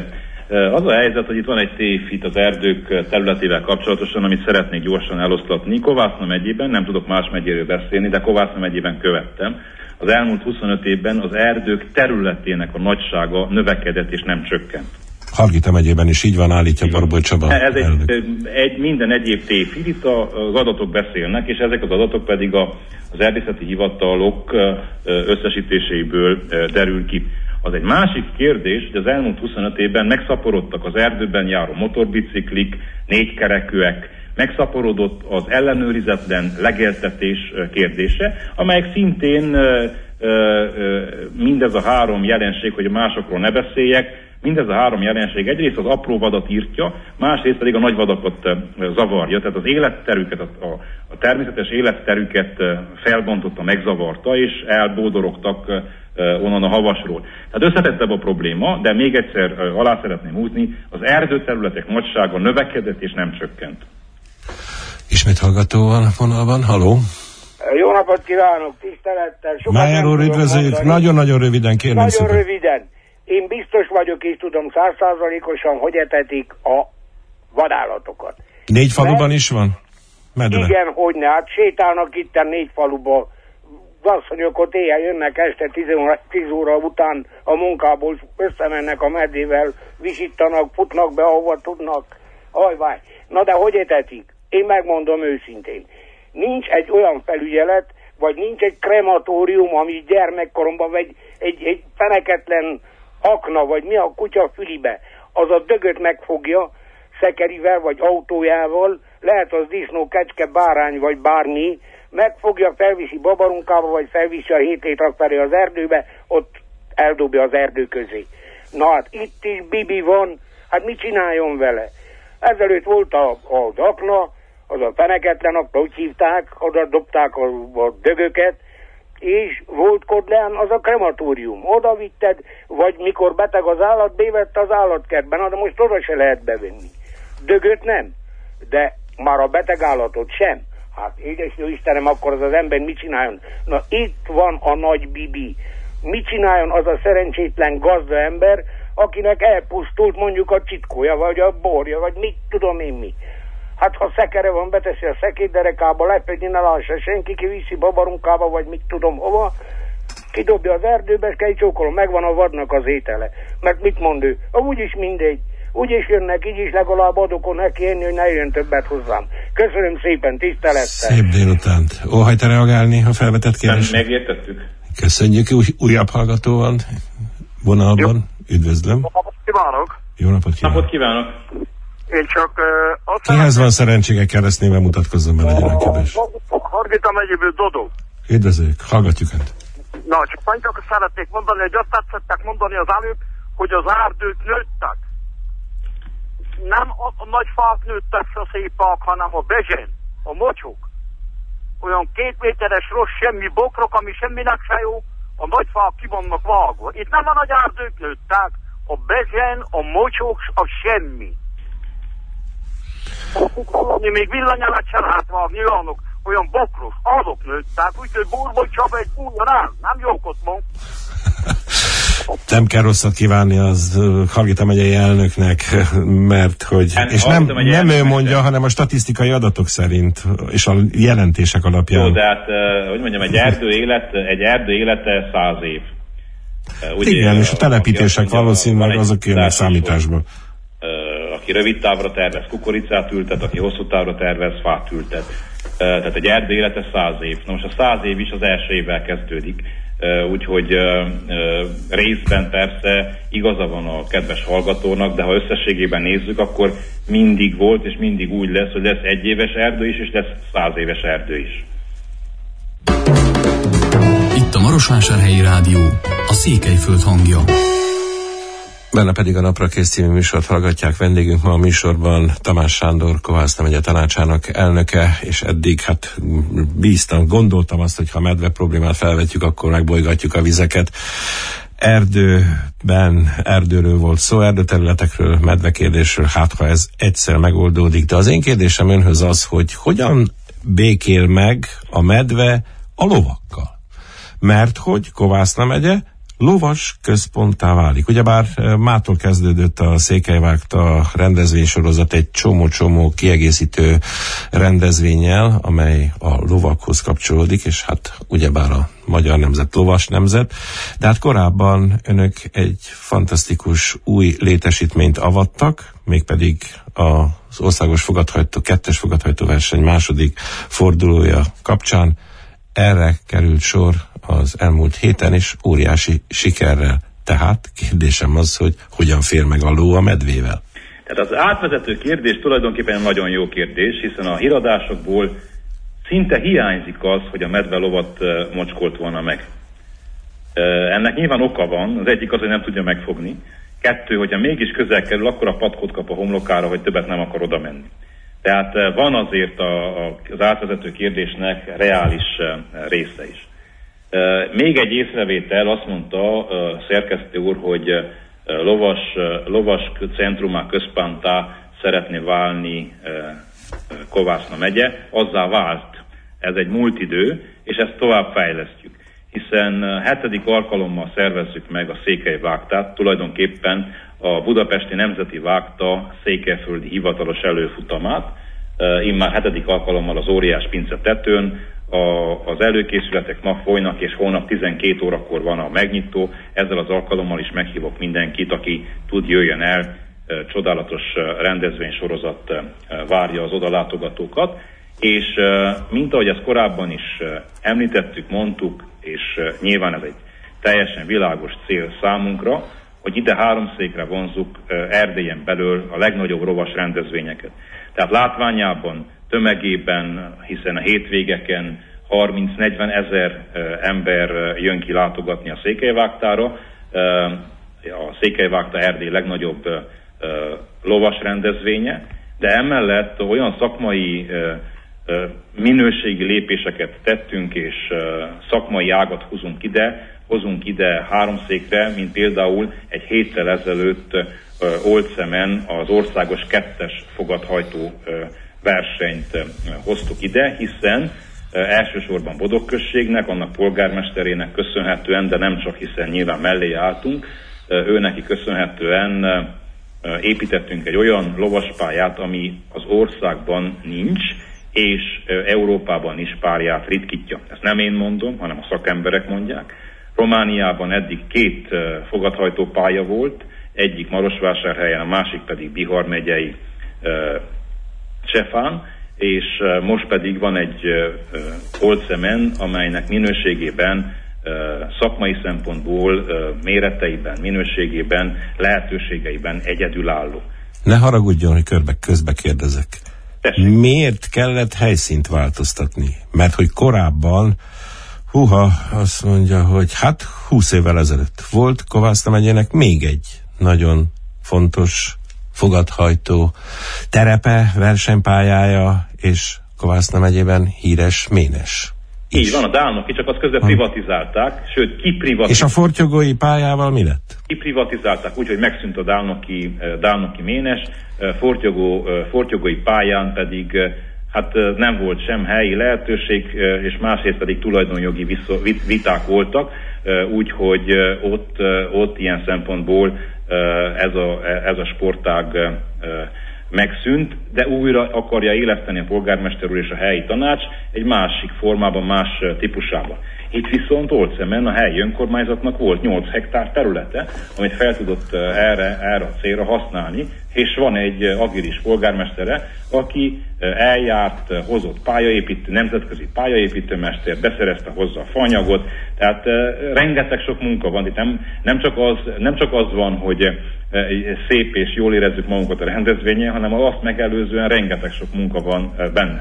Az a helyzet, hogy itt van egy tévhit az erdők területével kapcsolatosan, amit szeretnék gyorsan eloszlatni. Kovászna megyében, nem tudok más megyéről beszélni, de Kovászna megyében követtem. Az elmúlt 25 évben az erdők területének a nagysága növekedett és nem csökkent. Hargita megyében is így van, állítja Barboly Csaba. Ez minden egyéb tévhit, itt az adatok beszélnek, és ezek az adatok pedig az erdészeti hivatalok összesítéséből derül ki. Az egy másik kérdés, hogy az elmúlt 25 évben megszaporodtak az erdőben járó motorbiciklik, négykerekűek, megszaporodott az ellenőrizetlen legeltetés kérdése, amelyek szintén mindez a három jelenség, hogy másokról ne beszéljek, mindez a három jelenség egyrészt az apró vadat írtja, másrészt pedig a nagy vadakat zavarja, tehát az életterüket, a természetes életterüket felbontotta, megzavarta, és elbódorogtak onnan a havasról. Tehát összetettebb a probléma, de még egyszer alá szeretném húzni, az erdőterületek nagysága növekedett és nem csökkent. Ismét hallgató van vonalban, haló? Jó napot kívánok, tisztelettel! Májer úr, üdvözöljük, nagyon-nagyon röviden, kérem nagyon szépen. Röviden. Én biztos vagyok, és tudom 100%-osan, hogy etetik a vadállatokat. 4 faluban is van? Medve? Igen, hogyne, hát sétálnak itt a 4 faluba. Asszonyok ott éjjel jönnek este 10 óra után a munkából, összemennek a medvével, visítanak, futnak be, ahova tudnak. Ajváj. Na de hogy etetik? Én megmondom őszintén. Nincs egy olyan felügyelet, vagy nincs egy krematórium, ami gyermekkoromban, vagy egy feneketlen akna, vagy mi a kutya fülibe, az a dögöt megfogja szekerivel, vagy autójával, lehet az disznó, kecske, bárány, vagy bármi, megfogja, felviszi babarunkába, vagy felviszi a 7 létrak felé az erdőbe, ott eldobja az erdő közé. Na hát itt is bibi van, hát mit csináljon vele? Ezelőtt volt az akna, az a feneketlen akna, úgy hívták, oda dobták a dögöket, és volt Kodlán az a krematórium. Oda vitted, vagy mikor beteg az állat, bévette az állatkertben, de most oda se lehet bevenni. Dögöt nem, de már a beteg állatot sem. Hát édes jó Istenem, akkor az ember mit csináljon? Na itt van a nagy bibi. Mit csináljon az a szerencsétlen gazdaember, akinek elpusztult mondjuk a csitkója, vagy a borja, vagy mit tudom én mi. Hát ha szekere van, beteszi a szekélyderekába, lepedni ne lássa senki, kiviszi babarunkába, vagy mit tudom hova, kidobja az erdőbe, és kell csókolom, megvan a vadnak az étele. Mert mit mond ő? Úgyis mindegy. Úgyis jönnek, így is legalább adok neki enni, hogy ne jön többet hozzám. Köszönöm szépen, tisztelettel. Szép délutánt. Óhajt-e reagálni a felvetett kérdésre? Megértettük. Köszönjük, újabb hallgató van vonalban. Jó. Üdvözlöm. Jó napot kívánok. Jó napot kívánok. Napot kívánok. Én csak kihez van szerencsége, keresztnével mutatkozzon be, legyen a kérdés. Hargita megyéből Dodó. Üdvözlők, hallgatjuk Önt. Na, csak annyit szeretnék mondani, hogy azt tetszettek mondani az előbb, hogy az erdők nőttek. Nem a nagy fák nőttek a szépák, hanem a bezsen, a mocsok. Olyan 2 méteres rossz semmi bokrok, ami semminek se jó, a nagy fák ki vannak vágva. Itt nem a nagy erdők nőttek, a bezsen, a mocsok, a semmi. Még villanyelet se lehet vágni, olyan bokros, azok nőttek, úgyhogy Borbony Csaba egy bújjon, nem jókot mond. Nem kell rosszat kívánni az Hargita megyei elnöknek, mert hogy... És nem ő mondja, hanem a statisztikai adatok szerint, és a jelentések alapján. Jó, de hát, hogy mondjam, egy erdő élete 100 év. Ugye, igen, és a telepítések valószínűleg azok jönnek számításba. Aki rövid távra tervez kukoricát ültet, aki hosszú távra tervez fát ültet. Tehát egy erdő élete 100 év. Na most a 100 év is az első évvel kezdődik. Úgyhogy részben persze igaza van a kedves hallgatónak, de ha összességében nézzük, akkor mindig volt és mindig úgy lesz, hogy lesz 1 éves erdő is, és lesz 100 éves erdő is. Itt a Marosvásárhelyi Rádió, a Székelyföld hangja. Benne pedig a Napra Kész című műsort hallgatják. Vendégünk ma a műsorban Tamás Sándor, Kovászna megye tanácsának elnöke, és eddig bíztam, gondoltam azt, hogy ha medve problémát felvetjük, akkor megbolygatjuk a vizeket. Erdőről volt szó, erdőterületekről, medvekérdésről, hát ha ez egyszer megoldódik. De az én kérdésem önhöz az, hogy hogyan békél meg a medve a lovakkal? Mert hogy Kovászna megye lovas központtá válik. Ugyebár mától kezdődött a Székelyvágta rendezvénysorozat egy csomó kiegészítő rendezvénnyel, amely a lovakhoz kapcsolódik, és hát ugyebár a magyar nemzet lovas nemzet, de hát korábban önök egy fantasztikus új létesítményt avattak, mégpedig az országos fogadhajtó, 2-es fogadhajtóverseny második fordulója kapcsán. Erre került sor az elmúlt héten, és óriási sikerrel. Tehát kérdésem az, hogy hogyan fér meg a ló a medvével? Tehát az átvezető kérdés tulajdonképpen nagyon jó kérdés, hiszen a híradásokból szinte hiányzik az, hogy a medve lovat mocskolt volna meg. Ennek nyilván oka van, az egyik az, hogy nem tudja megfogni. 2, hogyha mégis közel kerül, akkor a patkót kap a homlokára, hogy többet nem akar oda menni. Tehát van azért az átvezető kérdésnek reális része is. Még egy észrevétel, azt mondta a szerkesztő úr, hogy lovas centrumá központtá szeretné válni Kovászna megye, azzá vált. Ez egy múlt idő, és ezt tovább fejlesztjük. Hiszen 7. alkalommal szervezzük meg a Székelyvágtát, tulajdonképpen a Budapesti Nemzeti Vágta székelyföldi hivatalos előfutamát. Immár 7. alkalommal az Óriás Pince tetőn, az előkészületek ma folynak, és holnap 12 órakor van a megnyitó. Ezzel az alkalommal is meghívok mindenkit, aki tud, jöjjön el. Csodálatos rendezvénysorozat várja az odalátogatókat, és mint ahogy ezt korábban is említettük, mondtuk, és nyilván ez egy teljesen világos cél számunkra, hogy ide Háromszékre vonzuk Erdélyen belül a legnagyobb lovas rendezvényeket. Tehát látványában, tömegében, hiszen a hétvégeken 30-40 ezer ember jön ki látogatni a Székelyvágtára. A Székelyvágta Erdély legnagyobb lovas rendezvénye, de emellett olyan szakmai minőségi lépéseket tettünk, és szakmai ágat hozunk ide Háromszékre, mint például egy héttel ezelőtt Oldszemen az országos 2-es fogadhajtó versenyt hoztuk ide, hiszen elsősorban Bodog községnek, annak polgármesterének köszönhetően, de nem csak, hiszen nyilván mellé álltunk, őneki köszönhetően építettünk egy olyan lovaspályát, ami az országban nincs, és Európában is párját ritkítja. Ezt nem én mondom, hanem a szakemberek mondják. Romániában eddig 2 fogadhajtó pálya volt, egyik Marosvásárhelyen, a másik pedig Bihar megyei Csefán, és most pedig van egy Oldszemen, amelynek minőségében, szakmai szempontból, méreteiben, minőségében, lehetőségeiben egyedülálló. Ne haragudjon, hogy közbe kérdezek. Tessék. Miért kellett helyszínt változtatni? Mert hogy korábban, azt mondja, hogy 20 évvel ezelőtt volt Kovászna megyének még egy nagyon fontos fogadhajtó terepe, versenypályája, és Kovászna megyében híres Ménes. Így van, a Dálnoki, csak azt közben privatizálták, sőt kiprivatizálták. És a fortyogói pályával mi lett? Kiprivatizálták úgy, hogy megszűnt a Dálnoki Ménes, fortyogói pályán pedig hát nem volt sem helyi lehetőség, és másrészt pedig tulajdonjogi viták voltak, úgyhogy ott ilyen szempontból ez a sportág megszűnt, de újra akarja éleszteni a polgármester úr és a helyi tanács egy másik formában, más típusában. Itt viszont Oldszemen a helyi önkormányzatnak volt 8 hektár területe, amit fel tudott erre a célra használni, és van egy agilis polgármestere, aki eljárt, hozott nemzetközi pályaépítőmester, beszerezte hozzá a faanyagot, tehát rengeteg sok munka van. Itt nem csak az van, hogy szép és jól érezzük magunkat a rendezvényen, hanem azt megelőzően rengeteg sok munka van benne.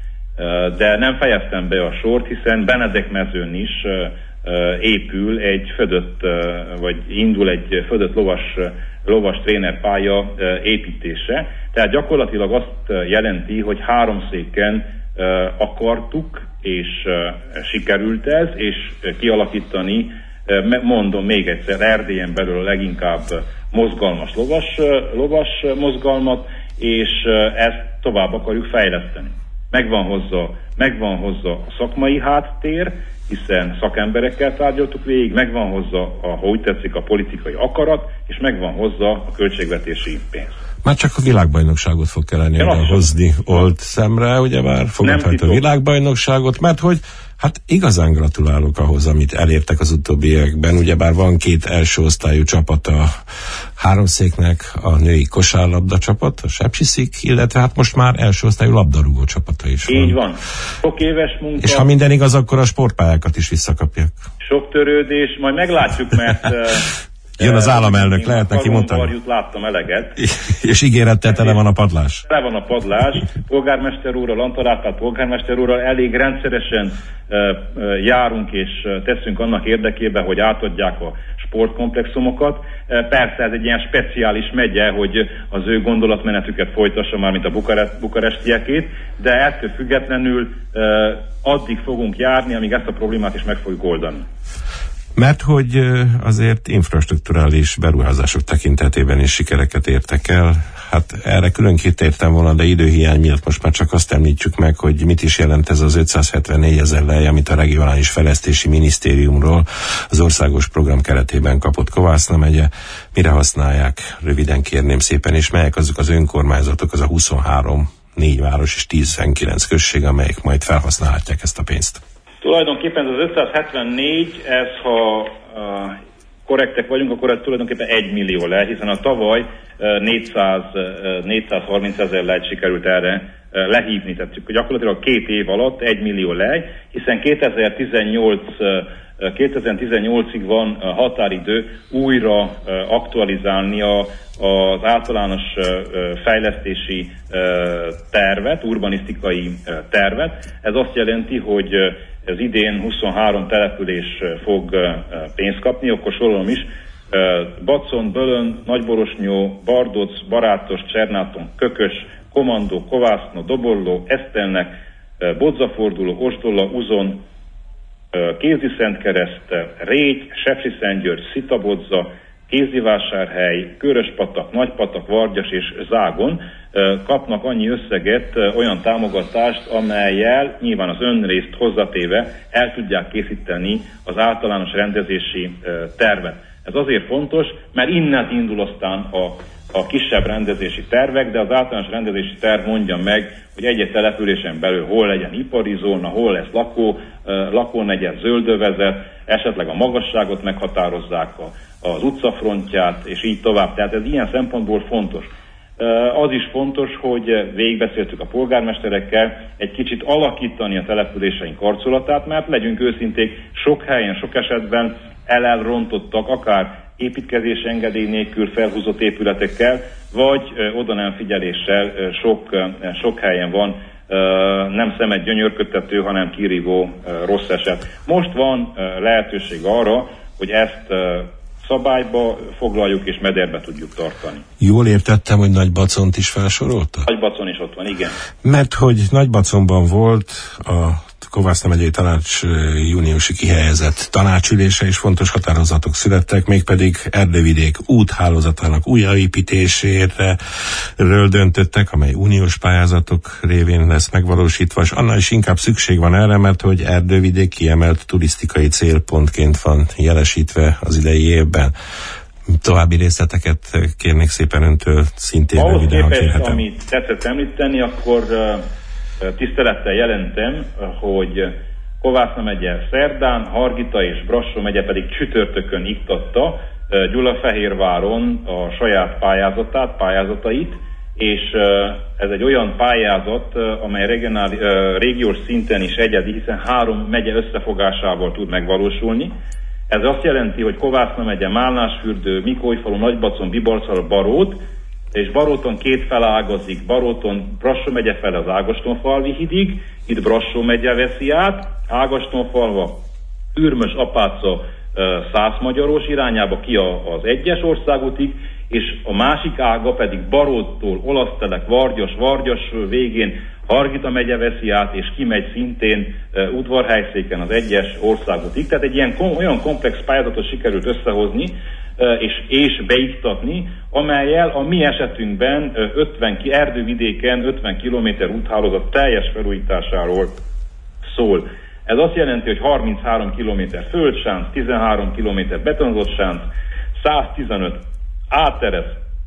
De nem fejeztem be a sort, hiszen Benedek-mezőn is épül egy indul egy födött lovas trénerpálya építése. Tehát gyakorlatilag azt jelenti, hogy Háromszéken akartuk, és sikerült ez, és kialakítani, mondom még egyszer, Erdélyen belül a leginkább mozgalmas lovas mozgalmat, és ezt tovább akarjuk fejleszteni. megvan hozzá a szakmai háttér, hiszen szakemberekkel tárgyaltuk végig, megvan hozzá, ha úgy tetszik, a politikai akarat, és megvan hozzá a költségvetési pénz. Már csak a világbajnokságot fog kellene hozni old szemre, ugyebár fogadható a világbajnokságot, mert hogy hát igazán gratulálok ahhoz, amit elértek az utóbbi években, ugyebár van 2 első osztályú csapat a háromszéknek, a női kosárlabda csapat, a Sepsiszik, illetve hát most már első osztályú labdarúgó csapata is van. Így van. Sok éves munka. És ha minden igaz, akkor a sportpályákat is visszakapják. Sok törődés, majd meglátjuk, mert jön az államelnök, lehet neki mondani. Varjút láttam eleget. És ígérettel tele van a padlás. Tele van a padlás. Polgármester úrral, Antal polgármester úrral elég rendszeresen járunk és teszünk annak érdekében, hogy átadják a sportkomplexumokat. Persze ez egy ilyen speciális megye, hogy az ő gondolatmenetüket folytassa már, mint a bukarestiekét, de ettől függetlenül addig fogunk járni, amíg ezt a problémát is meg fogjuk oldani. Mert hogy azért infrastrukturális beruházások tekintetében is sikereket értek el. Hát erre külön kitértem volna, de időhiány miatt most már csak azt említjük meg, hogy mit is jelent ez az 574 000 lej, amit a Regionális Fejlesztési Minisztériumról az országos program keretében kapott Kovászna megye. Mire használják? Röviden kérném szépen, és melyek azok az önkormányzatok, az a 23, 4 város és 19 község, amelyek majd felhasználhatják ezt a pénzt? Tulajdonképpen az 574, ez ha korrektek vagyunk, akkor ez tulajdonképpen 1 millió lej, hiszen a tavaly 430 000 lejt sikerült erre lehívni. Tehát gyakorlatilag 2 év alatt 1 millió lej, hiszen 2018-ig van határidő újra aktualizálni az általános fejlesztési tervet, urbanisztikai tervet. Ez azt jelenti, hogy ez idén 23 település fog pénzt kapni, akkor sorolom is. Bacon, Bölön, Nagyborosnyó, Bardoc, Barátos, Csernáton, Kökös, Komandó, Kovászna, Dobolló, Esztelnek, Bodzaforduló, Ostolla, Uzon, Kézdiszentkkereszt, Régy, Sepsiszentgyörgy, Szitabodza, Kézdivásárhely, Köröspatak, Nagypatak, Vargyas és Zágon kapnak annyi összeget, olyan támogatást, amellyel nyilván az önrészt hozzatéve el tudják készíteni az általános rendezési tervet. Ez azért fontos, mert innen indul aztán a kisebb rendezési tervek, de az általános rendezési terv mondja meg, hogy egy-egy településen belül hol legyen ipari zóna, hol lesz lakónegyed, zöldövezet, esetleg a magasságot meghatározzák, az utcafrontját, és így tovább. Tehát ez ilyen szempontból fontos. Az is fontos, hogy végigbeszéltük a polgármesterekkel, egy kicsit alakítani a településeink arculatát, mert legyünk őszinték, sok helyen, sok esetben elrontottak, akár építkezés engedély nélkül felhúzott épületekkel, vagy oda nem figyeléssel sok helyen van nem szemet gyönyörködtető, hanem kirívó rossz eset. Most van lehetőség arra, hogy ezt szabályba foglaljuk és mederbe tudjuk tartani. Jól értettem, hogy Nagybacont is felsorolta? Nagybacon is ott van, igen. Mert hogy Nagybaconban volt a Kovászna megyei tanács júniusi kihelyezett tanácsülése, és fontos határozatok születtek, mégpedig Erdővidék úthálózatának újraépítéséről döntöttek, amely uniós pályázatok révén lesz megvalósítva, és annál is inkább szükség van erre, mert hogy Erdővidék kiemelt turisztikai célpontként van jelesítve az idei évben. További részleteket kérnék szépen öntől, szintén röviden, ha kérhetem. Amit tetszett említeni, akkor tisztelettel jelentem, hogy Kovászna megye szerdán, Hargita és Brassó megye pedig csütörtökön iktatta Gyulafehérváron a saját pályázatait, és ez egy olyan pályázat, amely régiós szinten is egyedi, hiszen 3 megye összefogásával tud megvalósulni. Ez azt jelenti, hogy Kovászna megye, Málnásfürdő, Mikolyfalu, Nagybacon, Bibarccal, Barót, és Baróton 2 fele ágazik, Baróton Brassó megye fele az Ágostonfalvi hídig, itt Brassó megye veszi át, Ágostonfalva, Ürmös, Apáca, Szászmagyaros irányába ki az 1-es országútig, és a másik ága pedig Baróttól Olasztelek, Vargyas végén Hargita megye veszi át, és kimegy szintén Udvarhelyszéken az 1-es országútig. Tehát egy ilyen olyan komplex pályázatot sikerült összehozni, és beiktatni, amellyel a mi esetünkben erdővidéken 50 km úthálózat teljes felújításáról szól. Ez azt jelenti, hogy 33 km földsánc, 13 km betonozott sánc, 115 átteresz,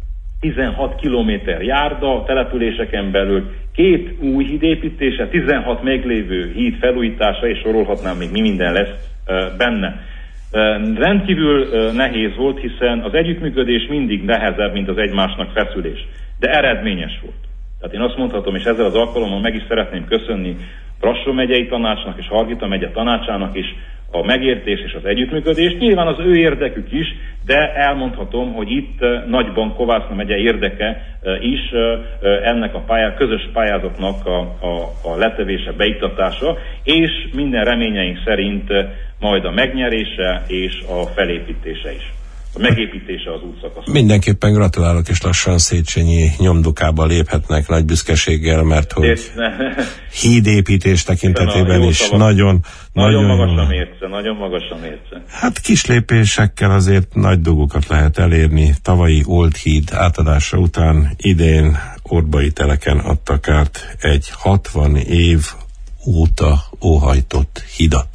16 km járda településeken belül, 2 új híd építése, 16 meglévő híd felújítása, és sorolhatnám, még mi minden lesz benne. Rendkívül nehéz volt, hiszen az együttműködés mindig nehezebb, mint az egymásnak feszülés, de eredményes volt. Tehát én azt mondhatom, és ezzel az alkalommal meg is szeretném köszönni Brassó megyei tanácsnak és Hargita megye tanácsának is a megértés és az együttműködést. Nyilván az ő érdekük is, de elmondhatom, hogy itt nagyban Kovászna megye érdeke is ennek a közös pályázatnak a letevése, beiktatása, és minden reményeink szerint majd a megnyerése és a felépítése is. A megépítése az útszakasz. Mindenképpen gratulálok, és lassan Széchenyi nyomdokába léphetnek nagy büszkeséggel, mert hogy hídépítés tekintetében is nagyon magas a mérce, nagyon magas a mérce. Hát kis lépésekkel azért nagy dolgokat lehet elérni. Tavalyi Old híd átadása után idén Orbai teleken adtak át egy 60 év óta óhajtott hidat.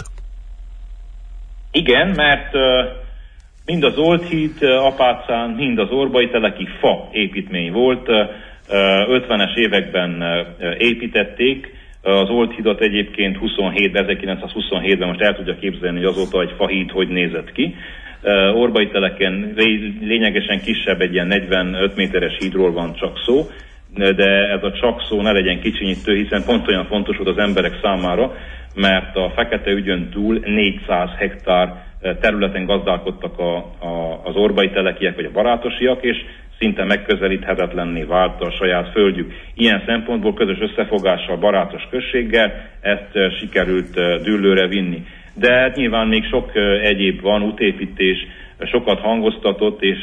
Igen, mert mind az Old híd Apácán, mind az Orbai teleki fa építmény volt. 50-es években építették. Az Old hídat egyébként 1927-ben, most el tudja képzelni, hogy azóta egy fahíd hogy nézett ki. Orbai teleken lényegesen kisebb, egy ilyen 45 méteres hídról van csak szó, de ez a csak szó ne legyen kicsinyítő, hiszen pont olyan fontos volt az emberek számára, mert a Fekete ügyön túl 400 hektár területen gazdálkodtak az orbai telekiek vagy a barátosiak, és szinte megközelíthetetlenné vált a saját földjük. Ilyen szempontból közös összefogással, barátos községgel ezt sikerült dűlőre vinni. De nyilván még sok egyéb van, útépítés, sokat hangoztatott, és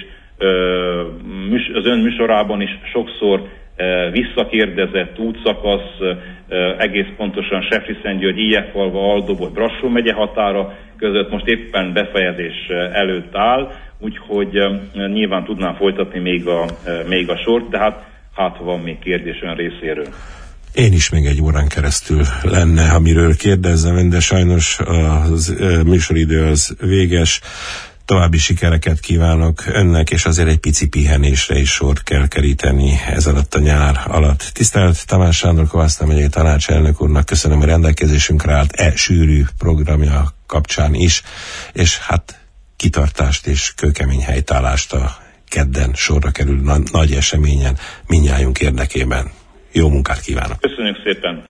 az ön műsorában is sokszor visszakérdezett útszakasz, egész pontosan Sefriszentgyörgy, Ijekfalva, Aldobot, Brassó megye határa között most éppen befejezés előtt áll, úgyhogy nyilván tudnám folytatni még a sort, de hát van még kérdés ön részéről. Én is még egy órán keresztül lenne, amiről kérdezzem, de sajnos a műsoridő az véges. További sikereket kívánok önnek, és azért egy pici pihenésre is sort kell keríteni ez alatt a nyár alatt. Tisztelt Tamás Sándor, Kovászna megyei tanácselnök úrnak köszönöm, hogy rendelkezésünkre állt sűrű programja kapcsán is, és hát kitartást és kőkemény helytállást a kedden sorra kerül nagy eseményen mindnyájunk érdekében. Jó munkát kívánok! Köszönjük szépen!